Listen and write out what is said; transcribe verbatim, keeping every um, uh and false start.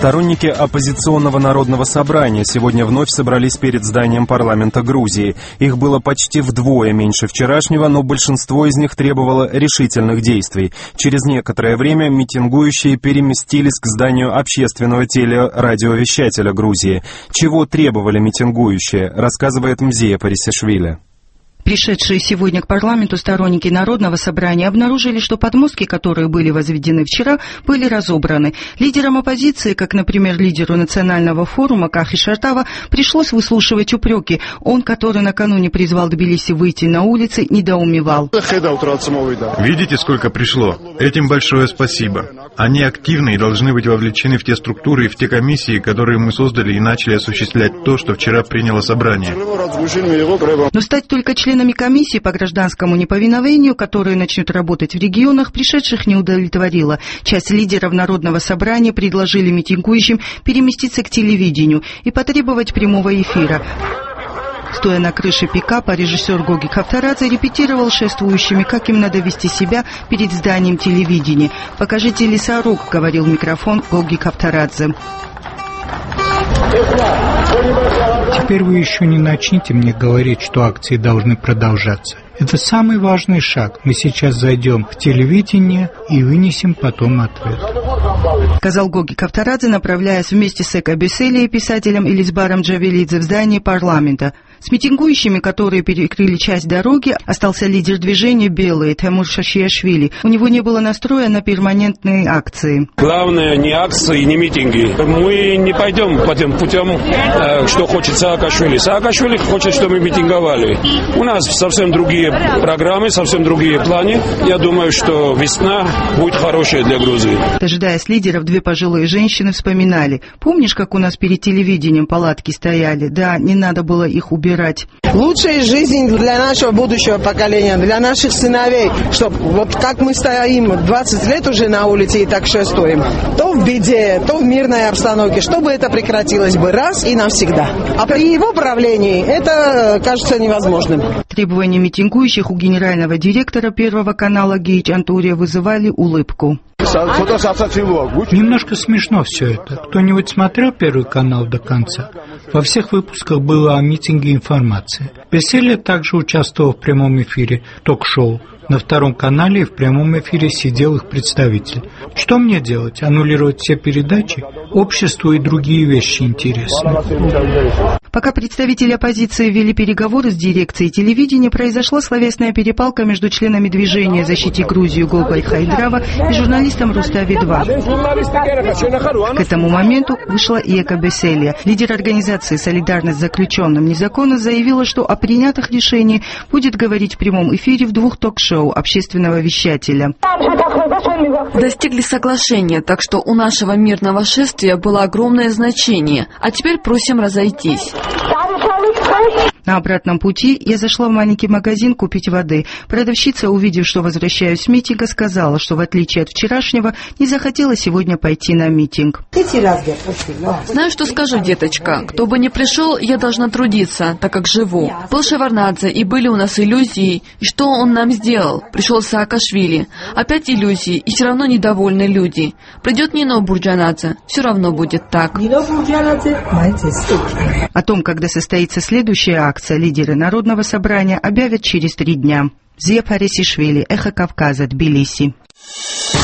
Сторонники оппозиционного народного собрания сегодня вновь собрались перед зданием парламента Грузии. Их было почти вдвое меньше вчерашнего, но большинство из них требовало решительных действий. Через некоторое время митингующие переместились к зданию общественного телерадиовещателя Грузии. Чего требовали митингующие, рассказывает Мзия Парисишвили. Пришедшие сегодня к парламенту сторонники Народного собрания обнаружили, что подмостки, которые были возведены вчера, были разобраны. Лидерам оппозиции, как, например, лидеру Национального форума Кахи Шартава, пришлось выслушивать упреки. Он, который накануне призвал Тбилиси выйти на улицы, недоумевал. Видите, сколько пришло? Этим большое спасибо. Они активны и должны быть вовлечены в те структуры и в те комиссии, которые мы создали и начали осуществлять то, что вчера приняло собрание. Но стать только членом Членами комиссии по гражданскому неповиновению, которые начнут работать в регионах, пришедших не удовлетворило. Часть лидеров Народного собрания предложили митингующим переместиться к телевидению и потребовать прямого эфира. Стоя на крыше пикапа, режиссер Гоги Кавторадзе репетировал шествующими, как им надо вести себя перед зданием телевидения. «Покажите лесоруб», — говорил микрофон Гоги Кавторадзе. Теперь вы еще не начните мне говорить, что акции должны продолжаться. Это самый важный шаг. Мы сейчас зайдем в телевидение и вынесем потом ответ. Сказал Гоги Кавторадзе, направляясь вместе с Эко Беселией, писателем Элизбаром Джавелидзе в здание парламента. С митингующими, которые перекрыли часть дороги, остался лидер движения «Белые» Тимур Шашиашвили. У него не было настроя на перманентные акции. Главное не акции, не митинги. Мы не пойдем по тем путем, что хочет Саакашвили. Саакашвили хочет, чтобы мы митинговали. У нас совсем другие программы, совсем другие планы. Я думаю, что весна будет хорошая для Грузии. Дожидаясь лидеров, две пожилые женщины вспоминали. Помнишь, как у нас перед телевидением палатки стояли? Да, не надо было их убирать. Лучшая жизнь для нашего будущего поколения, для наших сыновей, чтобы вот как мы стоим двадцать лет уже на улице и так шествуем, то в беде, то в мирной обстановке, чтобы это прекратилось бы раз и навсегда. А при его правлении это кажется невозможным. Требования митингующих у генерального директора Первого канала Гейч Антурия вызывали улыбку. Немножко смешно все это. Кто-нибудь смотрел Первый канал до конца? Во всех выпусках было о митинге информация. Беселия также участвовал в прямом эфире ток-шоу. На Втором канале и в прямом эфире сидел их представитель. Что мне делать? Аннулировать все передачи? Обществу и другие вещи интересны. Пока представители оппозиции вели переговоры с дирекцией телевидения, произошла словесная перепалка между членами движения «Защити Грузию» Голгой Хайдрава и журналистом Рустави два. К этому моменту вышла и Эко Беселия. Лидер организации «Солидарность с заключенным незаконно» заявила, что о принятых решениях будет говорить в прямом эфире в двух ток-шоу общественного вещателя. Достигли соглашения, так что у нашего мирного шествия было огромное значение. А теперь просим разойтись. На обратном пути я зашла в маленький магазин купить воды. Продавщица, увидев, что возвращаюсь с митинга, сказала, что в отличие от вчерашнего, не захотела сегодня пойти на митинг. Знаю, что скажу, деточка. Кто бы ни пришел, я должна трудиться, так как живу. Был Шеварднадзе, и были у нас иллюзии. И что он нам сделал? Пришел Саакашвили. Опять иллюзии, и все равно недовольны люди. Придет Нино Бурджанадзе, все равно будет так. О том, когда состоится следующая акция, лидеры Народного собрания объявят через три дня. Мзия Парисишвили, Эхо Кавказа, Тбилиси.